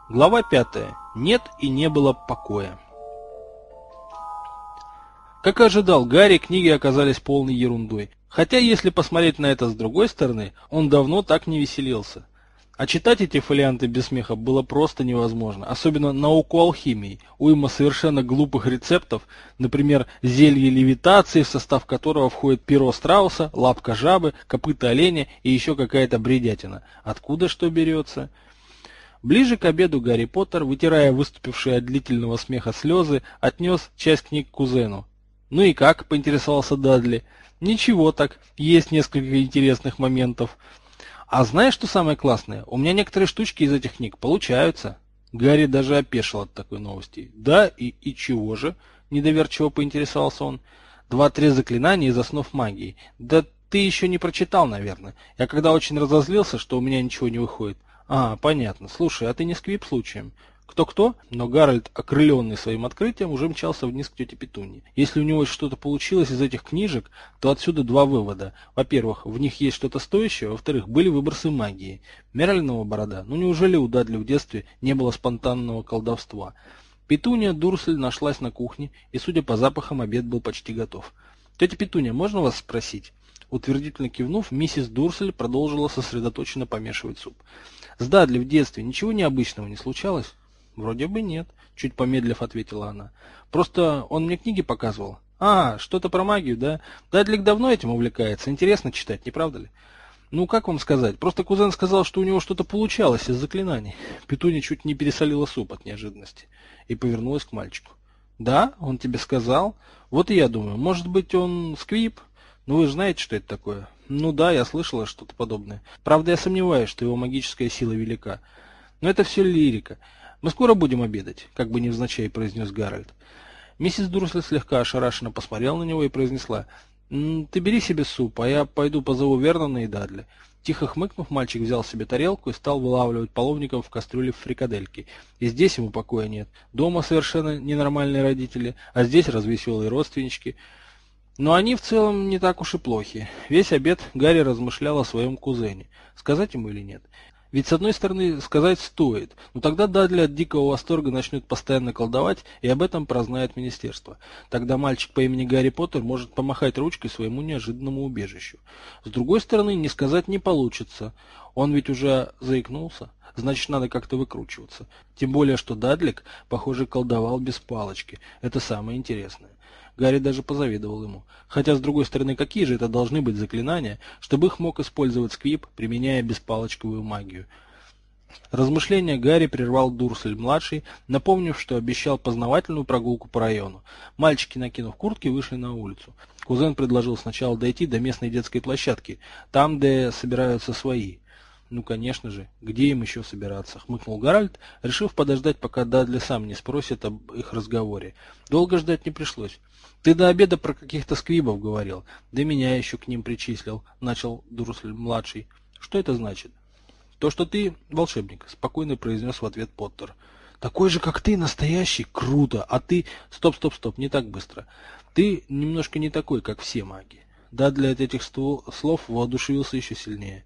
Глава 5. Нет и не было покоя. Как и ожидал Гарри, книги оказались полной ерундой. Хотя, если посмотреть на это с другой стороны, он давно так не веселился. А читать эти фолианты без смеха было просто невозможно. Особенно науку алхимии. Уйма совершенно глупых рецептов, например, зелье левитации, в состав которого входит перо страуса, лапка жабы, копыта оленя и еще какая-то бредятина. Откуда что берется? Ближе к обеду Гарри Поттер, вытирая выступившие от длительного смеха слезы, отнес часть книг кузену. «Ну и как?» – поинтересовался Дадли. «Ничего так, есть несколько интересных моментов. А знаешь, что самое классное? У меня некоторые штучки из этих книг получаются». Гарри даже опешил от такой новости. «Да, и чего же?» – недоверчиво поинтересовался он. 2-3 заклинания из основ магии. Да ты еще не прочитал, наверное. Я когда очень разозлился, что у меня ничего не выходит. А, понятно. Слушай, а ты не Сквиб случаем? Кто-кто? Но Гарольд, окрыленный своим открытием, уже мчался вниз к тете Петунье. Если у него что-то получилось из этих книжек, то отсюда два вывода. Во-первых, в них есть что-то стоящее, во-вторых, были выбросы магии. Мерлинова борода? Ну неужели у Дадли в детстве не было спонтанного колдовства? Петунья Дурсль нашлась на кухне, и, судя по запахам, обед был почти готов. «Тетя Петунья, можно вас спросить?» Утвердительно кивнув, миссис Дурсль продолжила сосредоточенно помешивать суп. «С Дадли в детстве ничего необычного не случалось?» «Вроде бы нет», — чуть помедлив ответила она. «Просто он мне книги показывал». «А, что-то про магию, да? Дадлик давно этим увлекается. Интересно читать, не правда ли?» «Ну, как вам сказать? Просто кузен сказал, что у него что-то получалось из заклинаний». Петунья чуть не пересолила суп от неожиданности и повернулась к мальчику. «Да? Он тебе сказал? Вот и я думаю, может быть, он Сквиб? Ну, вы же знаете, что это такое?» «Ну да, я слышала что-то подобное. Правда, я сомневаюсь, что его магическая сила велика. Но это все лирика. Мы скоро будем обедать», — как бы невзначай произнес Гарольд. Миссис Дурсль слегка ошарашенно посмотрела на него и произнесла: «Ты бери себе суп, а я пойду позову Вернона и Дадли». Тихо хмыкнув, мальчик взял себе тарелку и стал вылавливать половником в кастрюле фрикадельки. И здесь ему покоя нет. Дома совершенно ненормальные родители, а здесь развеселые родственнички. Но они в целом не так уж и плохи. Весь обед Гарри размышлял о своем кузене. Сказать ему или нет? Ведь с одной стороны сказать стоит, но тогда Дадли от дикого восторга начнет постоянно колдовать, и об этом прознает министерство. Тогда мальчик по имени Гарри Поттер может помахать ручкой своему неожиданному убежищу. С другой стороны, не сказать не получится. Он ведь уже заикнулся, значит, надо как-то выкручиваться. Тем более, что Дадлик, похоже, колдовал без палочки. Это самое интересное. Гарри даже позавидовал ему. Хотя, с другой стороны, какие же это должны быть заклинания, чтобы их мог использовать Сквиб, применяя беспалочковую магию? Размышления Гарри прервал Дурсль-младший, напомнив, что обещал познавательную прогулку по району. Мальчики, накинув куртки, вышли на улицу. Кузен предложил сначала дойти до местной детской площадки, там, где собираются свои. «Ну, конечно же, где им еще собираться?» — хмыкнул Гарольд, решив подождать, пока Дадли сам не спросит об их разговоре. Долго ждать не пришлось. «Ты до обеда про каких-то сквибов говорил, да меня еще к ним причислил», — начал Дурсль-младший. «Что это значит?» «То, что ты волшебник», — спокойно произнес в ответ Поттер. «Такой же, как ты, настоящий? Круто! А ты...» «Стоп, стоп, стоп, не так быстро. Ты немножко не такой, как все маги». Дадли от этих слов воодушевился еще сильнее.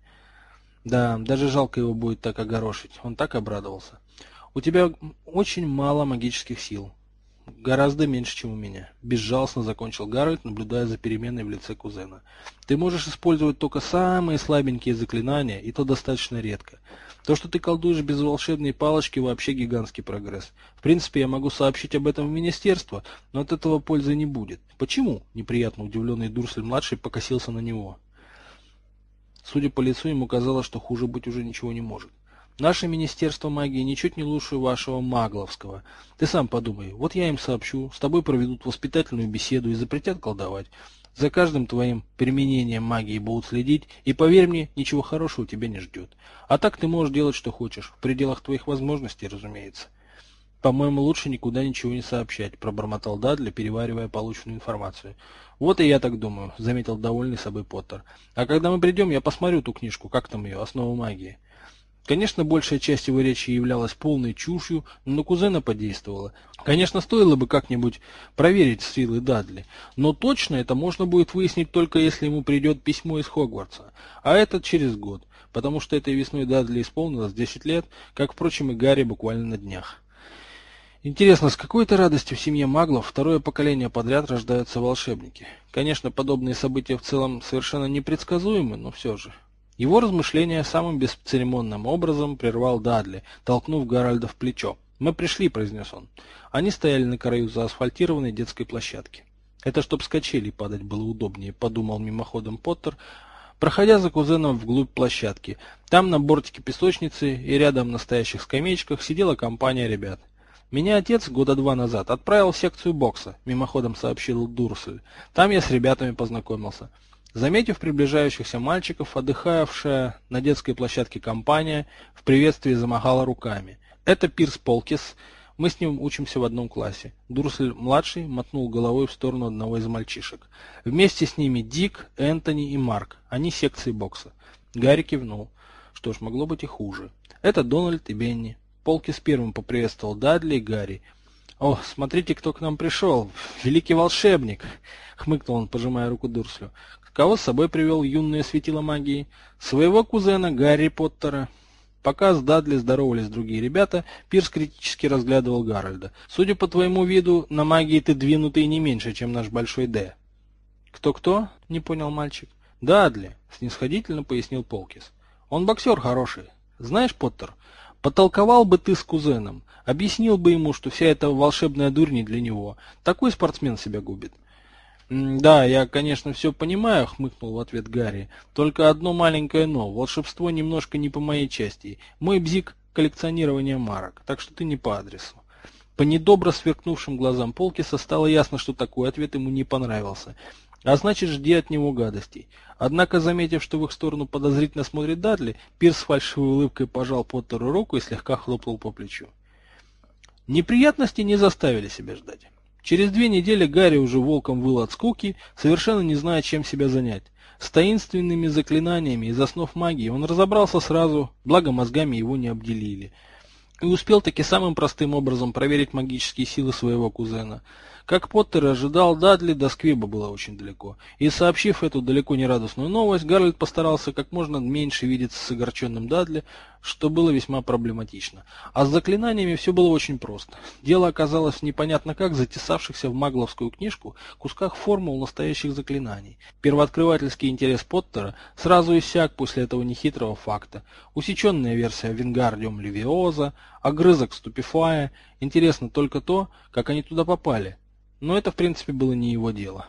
Да, даже жалко его будет так огорошить. Он так обрадовался. «У тебя очень мало магических сил. Гораздо меньше, чем у меня», — безжалостно закончил Гарольд, наблюдая за переменой в лице кузена. «Ты можешь использовать только самые слабенькие заклинания, и то достаточно редко. То, что ты колдуешь без волшебной палочки, вообще гигантский прогресс. В принципе, я могу сообщить об этом в министерство, но от этого пользы не будет». «Почему?» — неприятно удивленный Дурсль-младший покосился на него. Судя по лицу, ему казалось, что хуже быть уже ничего не может. «Наше Министерство магии ничуть не лучше вашего Магловского. Ты сам подумай, вот я им сообщу, с тобой проведут воспитательную беседу и запретят колдовать. За каждым твоим применением магии будут следить, и, поверь мне, ничего хорошего тебя не ждет. А так ты можешь делать, что хочешь, в пределах твоих возможностей, разумеется». «По-моему, лучше никуда ничего не сообщать», — пробормотал Дадли, переваривая полученную информацию. «Вот и я так думаю», — заметил довольный собой Поттер. «А когда мы придем, я посмотрю ту книжку, как там ее, «Основа магии». Конечно, большая часть его речи являлась полной чушью, но на кузена подействовала. Конечно, стоило бы как-нибудь проверить силы Дадли, но точно это можно будет выяснить только если ему придет письмо из Хогвартса, а это через год, потому что этой весной Дадли исполнилось 10 лет, как, впрочем, и Гарри буквально на днях. Интересно, с какой-то радостью в семье маглов второе поколение подряд рождаются волшебники. Конечно, подобные события в целом совершенно непредсказуемы, но все же. Его размышления самым бесцеремонным образом прервал Дадли, толкнув Гарольда в плечо. «Мы пришли», — произнес он. Они стояли на краю заасфальтированной детской площадки. «Это чтоб с качелей падать было удобнее», — подумал мимоходом Поттер, проходя за кузеном вглубь площадки. Там на бортике песочницы и рядом на стоящих скамеечках сидела компания ребят. «Меня отец года 2 назад отправил в секцию бокса», — мимоходом сообщил Дурсль. «Там я с ребятами познакомился». Заметив приближающихся мальчиков, отдыхавшая на детской площадке компания в приветствии замахала руками. «Это Пирс Полкис, мы с ним учимся в одном классе». Дурсль-младший мотнул головой в сторону одного из мальчишек. «Вместе с ними Дик, Энтони и Марк, они секции бокса». Гарри кивнул. Что ж, могло быть и хуже. «Это Дональд и Бенни». Полкис первым поприветствовал Дадли и Гарри. «О, смотрите, кто к нам пришел! Великий волшебник!» — хмыкнул он, пожимая руку Дурслю. «Кого с собой привел юное светило магии?» «Своего кузена Гарри Поттера». Пока с Дадли здоровались другие ребята, Пирс критически разглядывал Гарольда. «Судя по твоему виду, на магии ты двинутый не меньше, чем наш Большой Д». «Кто-кто?» — не понял мальчик. «Дадли», — снисходительно пояснил Полкис. «Он боксер хороший. Знаешь, Поттер, потолковал бы ты с кузеном, объяснил бы ему, что вся эта волшебная дурь не для него. Такой спортсмен себя губит». «Да, я, конечно, все понимаю», — хмыкнул в ответ Гарри. «Только одно маленькое «но». Волшебство немножко не по моей части. Мой бзик — коллекционирование марок, так что ты не по адресу». По недобро сверкнувшим глазам Полкиса стало ясно, что такой ответ ему не понравился. А значит, жди от него гадостей. Однако, заметив, что в их сторону подозрительно смотрит Дадли, Пирс с фальшивой улыбкой пожал Поттеру руку и слегка хлопнул по плечу. Неприятности не заставили себя ждать. Через 2 недели Гарри уже волком выл от скуки, совершенно не зная, чем себя занять. С таинственными заклинаниями из основ магии он разобрался сразу, благо мозгами его не обделили. И успел таки самым простым образом проверить магические силы своего кузена. Как Поттер и ожидал, Дадли до Сквиба было очень далеко, и, сообщив эту далеко не радостную новость, Гарольд постарался как можно меньше видеться с огорченным Дадли, что было весьма проблематично. А с заклинаниями все было очень просто. Дело оказалось непонятно как затесавшихся в магловскую книжку кусках формул настоящих заклинаний. Первооткрывательский интерес Поттера сразу иссяк после этого нехитрого факта. Усеченная версия Вингардиум Левиоза, огрызок Ступифая. Интересно только то, как они туда попали. Но это, в принципе, было не его дело.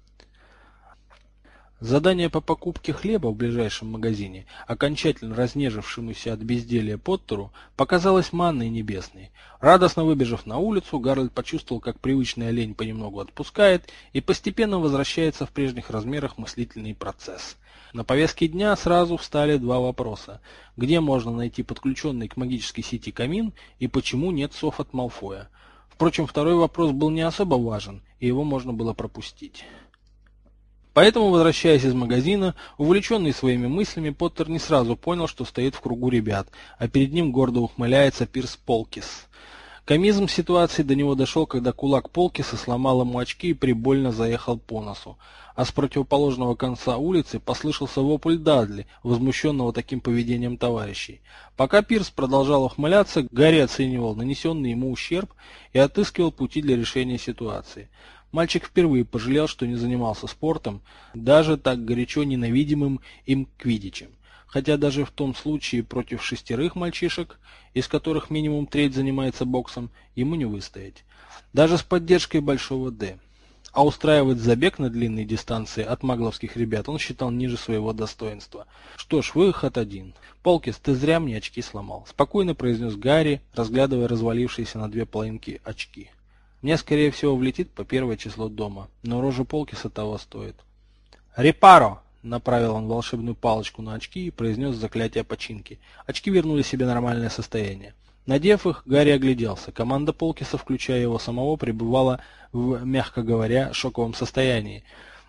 Задание по покупке хлеба в ближайшем магазине, окончательно разнежившемуся от безделья Поттеру, показалось манной небесной. Радостно выбежав на улицу, Гарольд почувствовал, как привычная лень понемногу отпускает и постепенно возвращается в прежних размерах мыслительный процесс. На повестке дня сразу встали 2 вопроса. Где можно найти подключенный к магической сети камин и почему нет сов от Малфоя? Впрочем, второй вопрос был не особо важен, и его можно было пропустить. Поэтому, возвращаясь из магазина, увлеченный своими мыслями, Поттер не сразу понял, что стоит в кругу ребят, а перед ним гордо ухмыляется Пирс Полкис. Комизм ситуации до него дошел, когда кулак Полкиса сломал ему очки и прибольно заехал по носу. А с противоположного конца улицы послышался вопль Дадли, возмущенного таким поведением товарищей. Пока Пирс продолжал ухмыляться, Гарри оценивал нанесенный ему ущерб и отыскивал пути для решения ситуации. Мальчик впервые пожалел, что не занимался спортом, даже так горячо ненавидимым им квиддичем. Хотя даже в том случае против 6 мальчишек, из которых минимум треть занимается боксом, ему не выстоять. Даже с поддержкой Большого Д. А устраивать забег на длинные дистанции от магловских ребят он считал ниже своего достоинства. Что ж, выход один. «Полкис, ты зря мне очки сломал», — спокойно произнес Гарри, разглядывая развалившиеся на 2 половинки очки. «Мне, скорее всего, влетит по 1 число дома, но рожа Полкиса того стоит». «Репаро!» — направил он волшебную палочку на очки и произнес заклятие починки. Очки вернули себе нормальное состояние. Надев их, Гарри огляделся. Команда Полкиса, включая его самого, пребывала в, мягко говоря, шоковом состоянии.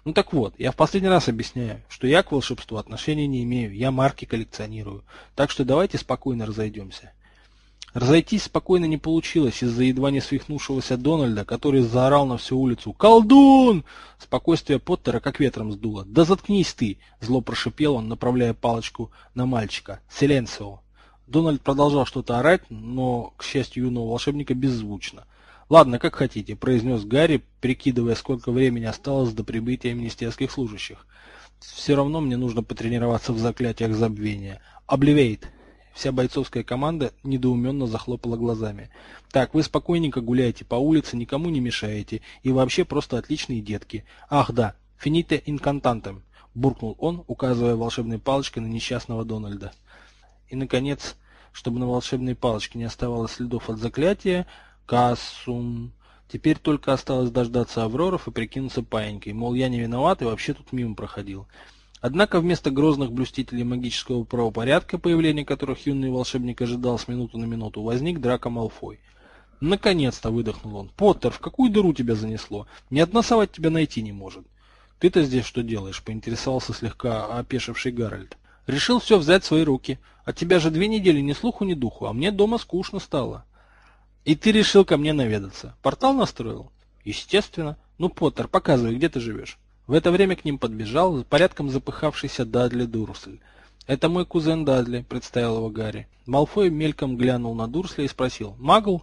Ну так вот, я в последний раз объясняю, что я к волшебству отношения не имею, я марки коллекционирую. Так что давайте спокойно разойдемся. Разойтись спокойно не получилось из-за едва не свихнувшегося Дональда, который заорал на всю улицу «Колдун!». Спокойствие Поттера как ветром сдуло. «Да заткнись ты!» – зло прошипел он, направляя палочку на мальчика. «Силенцио!». Дональд продолжал что-то орать, но, к счастью юного волшебника, беззвучно. «Ладно, как хотите», – произнес Гарри, прикидывая, сколько времени осталось до прибытия министерских служащих. «Все равно мне нужно потренироваться в заклятиях забвения. Обливейт!». Вся бойцовская команда недоуменно захлопала глазами. «Так, вы спокойненько гуляете по улице, никому не мешаете, и вообще просто отличные детки. Ах да, фините инкантантом», – буркнул он, указывая волшебной палочкой на несчастного Дональда. И, наконец, чтобы на волшебной палочке не оставалось следов от заклятия, «Кассум». Теперь только осталось дождаться Авроров и прикинуться паинькой, мол, я не виноват и вообще тут мимо проходил. Однако вместо грозных блюстителей магического правопорядка, появления которых юный волшебник ожидал с минуты на минуту, возник Драко Малфой. «Наконец-то!» — выдохнул он. «Поттер, в какую дыру тебя занесло? Ни одна сова тебя найти не может». «Ты-то здесь что делаешь?» — поинтересовался слегка опешивший Гарольд. «Решил все взять в свои руки. От тебя же 2 недели ни слуху, ни духу, а мне дома скучно стало». «И ты решил ко мне наведаться? Портал настроил?» «Естественно. Ну, Поттер, показывай, где ты живешь». В это время к ним подбежал порядком запыхавшийся Дадли Дурсль. «Это мой кузен Дадли», — представил его Гарри. Малфой мельком глянул на Дурсля и спросил: «Магл?»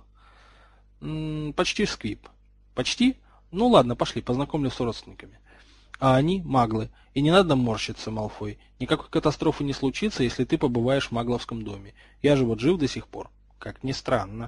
«Почти сквип». «Почти? Ну ладно, пошли, познакомлю с родственниками». «А они маглы. И не надо морщиться, Малфой. Никакой катастрофы не случится, если ты побываешь в магловском доме. Я же вот жив до сих пор. Как ни странно».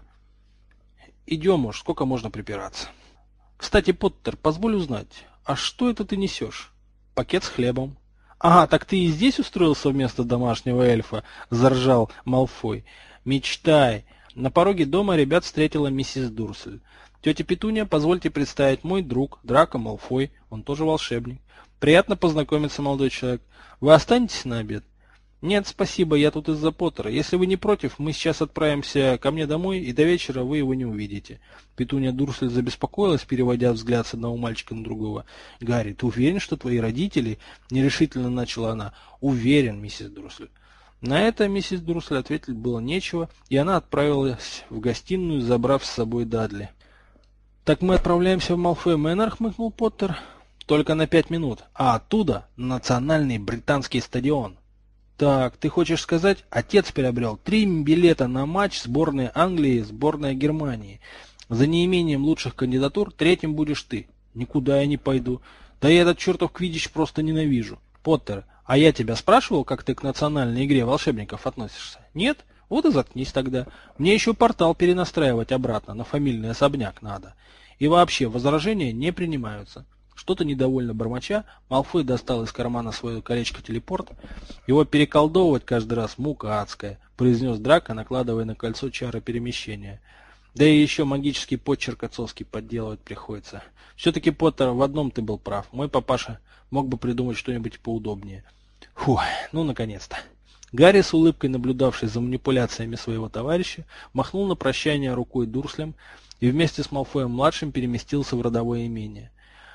«Идем уж, сколько можно припираться». «Кстати, Поттер, позволь узнать, а что это ты несешь?» «Пакет с хлебом». «Ага, так ты и здесь устроился вместо домашнего эльфа?» – заржал Малфой. «Мечтай». На пороге дома ребят встретила миссис Дурсль. «Тетя Петунья, позвольте представить, мой друг Драко Малфой, он тоже волшебник. Приятно познакомиться, молодой человек. Вы останетесь на обед?» «Нет, спасибо, я тут из-за Поттера. Если вы не против, мы сейчас отправимся ко мне домой, и до вечера вы его не увидите». Петунья Дурсль забеспокоилась, переводя взгляд с одного мальчика на другого. «Гарри, ты уверен, что твои родители?» – нерешительно начала она. «Уверен, миссис Дурсль». На это миссис Дурсль ответить было нечего, и она отправилась в гостиную, забрав с собой Дадли. «Так мы отправляемся в Малфой Мэннер», – хмыкнул Поттер. «Только на 5 минут, а оттуда – национальный британский стадион». «Так, ты хочешь сказать, отец приобрел 3 билета на матч сборной Англии и сборной Германии. За неимением лучших кандидатур 3-м будешь ты». «Никуда я не пойду. Да я этот чертов квиддич просто ненавижу». «Поттер, а я тебя спрашивал, как ты к национальной игре волшебников относишься? Нет? Вот и заткнись тогда. Мне еще портал перенастраивать обратно, на фамильный особняк надо. И вообще, возражения не принимаются». Что-то недовольно бормоча, Малфой достал из кармана свое колечко-телепорт. «Его переколдовывать каждый раз мука адская», — произнес Драко, накладывая на кольцо чары перемещения. «Да и еще магический подчерк отцовский подделывать приходится. Все-таки, Поттер, в одном ты был прав. Мой папаша мог бы придумать что-нибудь поудобнее». Фух, ну наконец-то. Гарри, с улыбкой наблюдавший за манипуляциями своего товарища, махнул на прощание рукой Дурслем и вместе с Малфоем-младшим переместился в родовое имение.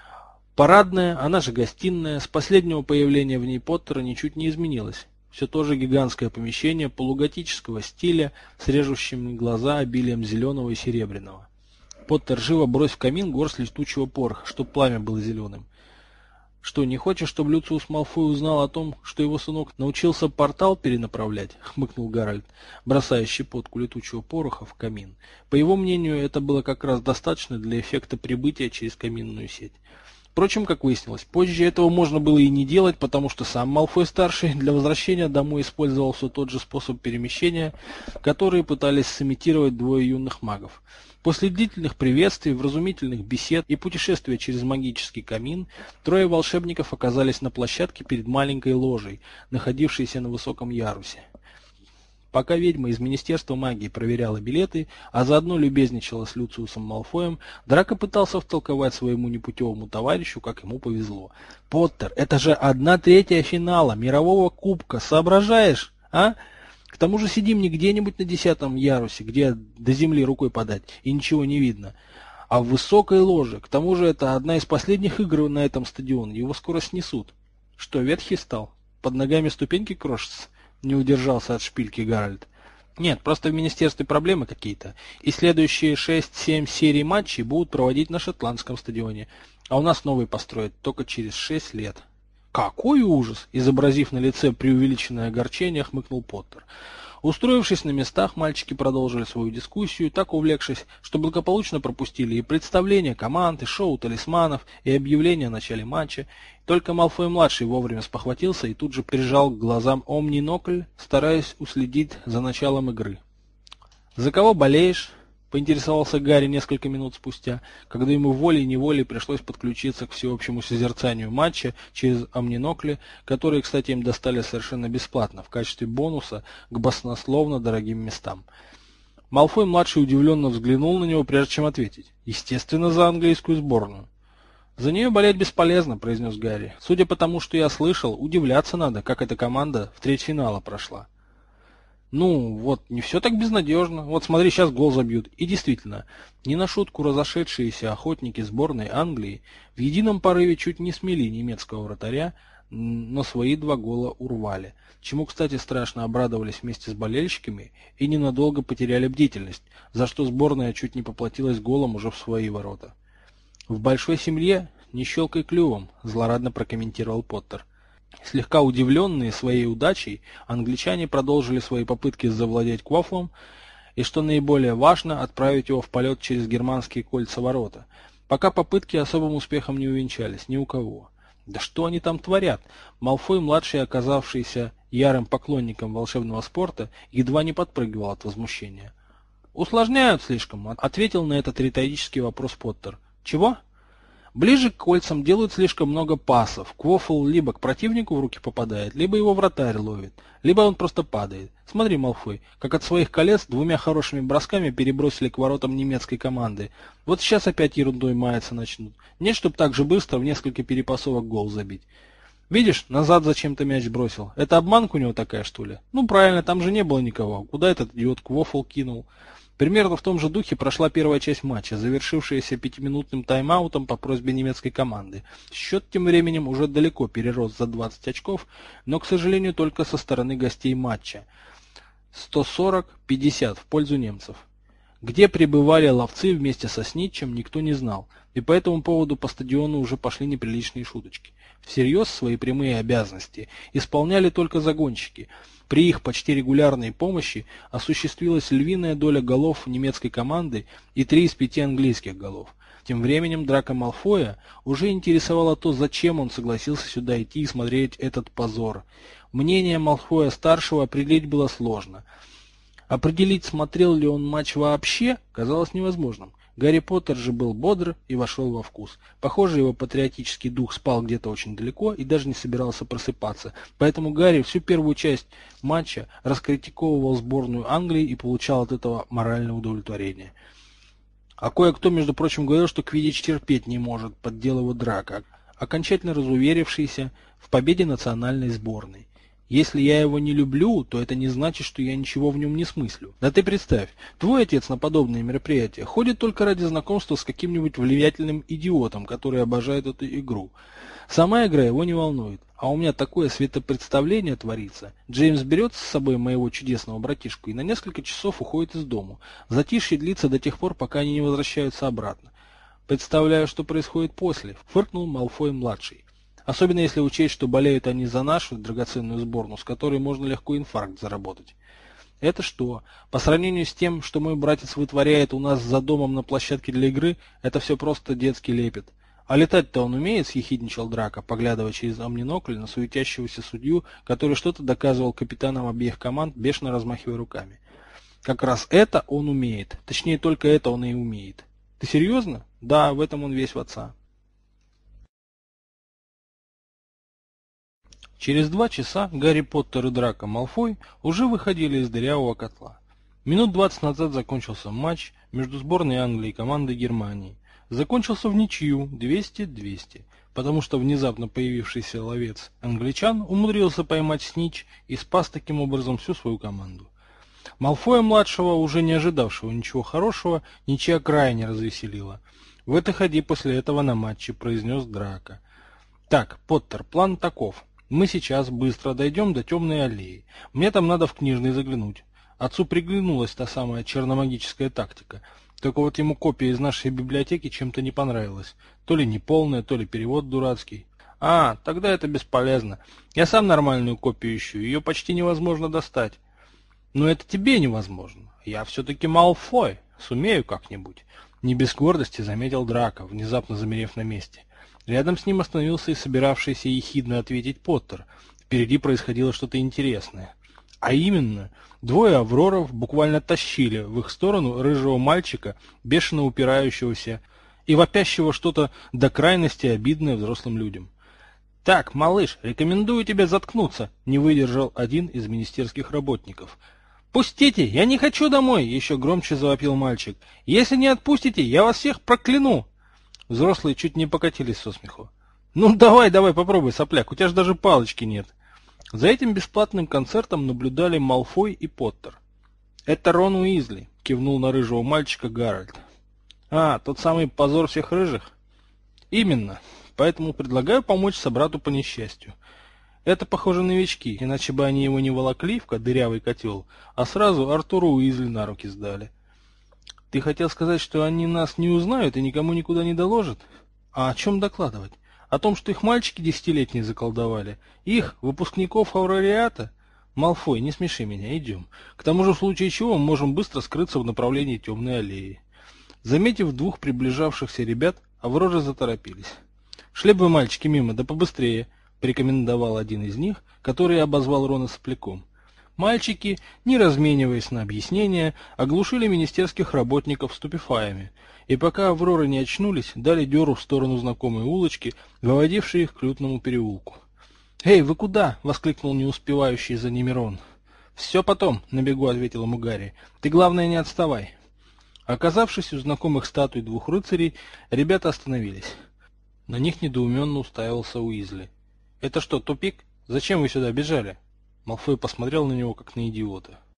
Парадная, она же гостиная, с последнего появления в ней Поттера ничуть не изменилась. Все то же гигантское помещение полуготического стиля с режущими глаза обилием зеленого и серебряного. Поттер живо бросил в камин горсть летучего пороха, чтоб пламя было зеленым. «Что, не хочешь, чтобы Люциус Малфой узнал о том, что его сынок научился портал перенаправлять?» — хмыкнул Гарольд, бросая щепотку летучего пороха в камин. По его мнению, это было как раз достаточно для эффекта прибытия через каминную сеть. Впрочем, как выяснилось, позже этого можно было и не делать, потому что сам Малфой-старший для возвращения домой использовал все тот же способ перемещения, который пытались сымитировать 2 юных магов. После длительных приветствий, вразумительных бесед и путешествия через магический камин, 3 волшебников оказались на площадке перед маленькой ложей, находившейся на высоком ярусе. Пока ведьма из Министерства магии проверяла билеты, а заодно любезничала с Люциусом Малфоем, Драко пытался втолковать своему непутевому товарищу, как ему повезло. «Поттер, это же 1/3 финала мирового кубка, соображаешь, а? К тому же сидим не где-нибудь на 10-м ярусе, где до земли рукой подать, и ничего не видно, А в высокой ложе. К тому же это одна из последних игр на этом стадионе. Его скоро снесут. Что, ветхий стал? Под ногами ступеньки крошатся? Не удержался от шпильки Гарольд. Нет, просто в министерстве проблемы какие-то. И следующие 6-7 серий матчей будут проводить на шотландском стадионе. А у нас новый построят только через 6 лет. Какой ужас! Изобразив на лице преувеличенное огорчение, хмыкнул Поттер. Устроившись на местах, мальчики продолжили свою дискуссию, так увлекшись, что благополучно пропустили и представление команд, и шоу талисманов, и объявление о начале матча. Только Малфой-младший вовремя спохватился и тут же прижал к глазам омнинокль, стараясь уследить за началом игры. «За кого болеешь?» — поинтересовался Гарри несколько минут спустя, когда ему волей-неволей пришлось подключиться к всеобщему созерцанию матча через омнинокли, которые, кстати, им достали совершенно бесплатно, в качестве бонуса к баснословно дорогим местам. Малфой-младший удивленно взглянул на него, прежде чем ответить. Естественно, за английскую сборную. «За нее болеть бесполезно», — произнес Гарри. «Судя по тому, что я слышал, удивляться надо, как эта команда в треть финала прошла». Ну, вот, не все так безнадежно. Вот смотри, сейчас гол забьют. И действительно, не на шутку разошедшиеся охотники сборной Англии в едином порыве чуть не смели немецкого вратаря, но свои 2 гола урвали. Чему, кстати, страшно обрадовались вместе с болельщиками и ненадолго потеряли бдительность, за что сборная чуть не поплатилась голом уже в свои ворота. «В большой семье не щелкай клювом», — злорадно прокомментировал Поттер. Слегка удивленные своей удачей, англичане продолжили свои попытки завладеть Квофлом и, что наиболее важно, отправить его в полет через германские кольца ворота. Пока попытки особым успехом не увенчались ни у кого. Да что они там творят? Малфой-младший, оказавшийся ярым поклонником волшебного спорта, едва не подпрыгивал от возмущения. «Усложняют слишком», — ответил на этот риторический вопрос Поттер. «Чего?» Ближе к кольцам делают слишком много пасов. Квофл либо к противнику в руки попадает, либо его вратарь ловит, либо он просто падает. Смотри, Малфой, как от своих колец 2 хорошими бросками перебросили к воротам немецкой команды. Вот сейчас опять ерундой маяться начнут. Нет, чтоб так же быстро в несколько перепасовок гол забить. Видишь, назад зачем-то мяч бросил. Это обманка у него такая, что ли? Ну правильно, там же не было никого. Куда этот идиот Квофл кинул? Примерно в том же духе прошла первая часть матча, завершившаяся 5-минутным тайм-аутом по просьбе немецкой команды. Счет тем временем уже далеко перерос за 20 очков, но, к сожалению, только со стороны гостей матча. 140-50 в пользу немцев. Где пребывали ловцы вместе со Снитчем, никто не знал, и по этому поводу по стадиону уже пошли неприличные шуточки. Всерьез свои прямые обязанности исполняли только загонщики. При их почти регулярной помощи осуществилась львиная доля голов немецкой команды и 3 из 5 английских голов. Тем временем Драко Малфоя уже интересовало то, зачем он согласился сюда идти и смотреть этот позор. Мнение Малфоя-старшего определить было сложно. Определить, смотрел ли он матч вообще, казалось невозможным. Гарри Поттер же был бодр и вошел во вкус. Похоже, его патриотический дух спал где-то очень далеко и даже не собирался просыпаться. Поэтому Гарри всю первую часть матча раскритиковывал сборную Англии и получал от этого моральное удовлетворение. А кое-кто, между прочим, говорил, что Квиддич терпеть не может, подделывая Драко, окончательно разуверившийся в победе национальной сборной. Если я его не люблю, то это не значит, что я ничего в нем не смыслю. Да ты представь, твой отец на подобные мероприятия ходит только ради знакомства с каким-нибудь влиятельным идиотом, который обожает эту игру. Сама игра его не волнует. А у меня такое светопредставление творится. Джеймс берет с собой моего чудесного братишку и на несколько часов уходит из дому. Затишье длится до тех пор, пока они не возвращаются обратно. Представляю, что происходит после, фыркнул Малфой-младший. Особенно если учесть, что болеют они за нашу драгоценную сборную, с которой можно легко инфаркт заработать. Это что? По сравнению с тем, что мой братец вытворяет у нас за домом на площадке для игры, это все просто детский лепет. А летать-то он умеет, съехидничал Драко, поглядывая через омнинокль на суетящегося судью, который что-то доказывал капитанам обеих команд, бешено размахивая руками. Как раз это он умеет. Точнее, только это он и умеет. Ты серьезно? Да, в этом он весь в отца. Через 2 часа Гарри Поттер и Драко Малфой уже выходили из дырявого котла. Минут 20 назад закончился матч между сборной Англии и командой Германии. Закончился в ничью 200-200, потому что внезапно появившийся ловец англичан умудрился поймать снитч и спас таким образом всю свою команду. Малфоя-младшего, уже не ожидавшего ничего хорошего, ничья крайне развеселила. «Вы ты ходи после этого на матче», — произнес Драко. «Так, Поттер, план таков. Мы сейчас быстро дойдем до темной аллеи. Мне там надо в книжный заглянуть. Отцу приглянулась та самая черномагическая тактика. Только вот ему копия из нашей библиотеки чем-то не понравилась. То ли неполная, то ли перевод дурацкий. А, тогда это бесполезно. Я сам нормальную копию ищу, ее почти невозможно достать». «Но это тебе невозможно. Я все-таки Малфой. Сумею как-нибудь». Не без гордости заметил Драко, внезапно замерев на месте. Рядом с ним остановился и собиравшийся ехидно ответить Поттер. Впереди происходило что-то интересное. А именно, двое Авроров буквально тащили в их сторону рыжего мальчика, бешено упирающегося и вопящего что-то до крайности обидное взрослым людям. «Так, малыш, рекомендую тебе заткнуться», — не выдержал один из министерских работников. «Пустите, я не хочу домой!» — еще громче завопил мальчик. «Если не отпустите, я вас всех прокляну!» Взрослые чуть не покатились со смеху. «Ну давай, попробуй, сопляк, у тебя же даже палочки нет!» За этим бесплатным концертом наблюдали Малфой и Поттер. «Это Рон Уизли», — кивнул на рыжего мальчика Гарольд. «А, тот самый позор всех рыжих?» «Именно. Поэтому предлагаю помочь собрату по несчастью. Это, похоже, новички, иначе бы они его не волокли в дырявый котел, а сразу Артуру Уизли на руки сдали». «Ты хотел сказать, что они нас не узнают и никому никуда не доложат? А о чем докладывать? О том, что их мальчики десятилетние заколдовали? Их, выпускников Аурелиата? Малфой, не смеши меня, идем. К тому же, в случае чего, мы можем быстро скрыться в направлении темной аллеи». Заметив двух приближавшихся ребят, Авроры заторопились. «Шли бы мальчики мимо, да побыстрее», — порекомендовал один из них, который обозвал Рона сопляком. Мальчики, не размениваясь на объяснения, оглушили министерских работников ступефаями, и пока Авроры не очнулись, дали дёру в сторону знакомой улочки, выводившей их к лютному переулку. «Эй, вы куда?» — воскликнул не успевающий за ними Рон. «Все потом», — на бегу ответил ему Гарри. «Ты, главное, не отставай». Оказавшись у знакомых статуй двух рыцарей, ребята остановились. На них недоуменно уставился Уизли. «Это что, тупик? Зачем вы сюда бежали?» Малфой посмотрел на него, как на идиота.